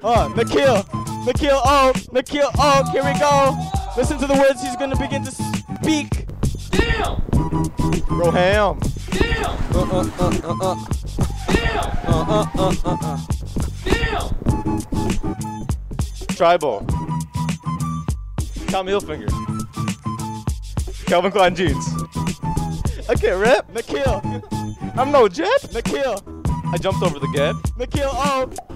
Nikhil, oh, here we go. Listen to the words he's gonna begin to speak. Damn! Roham. Damn! Damn! Damn! Tribal. Tommy Hilfiger. Calvin Klein jeans. I can't rap. Nikhil. I'm no jet. Nikhil. I jumped over the gap. Nikhil, oh.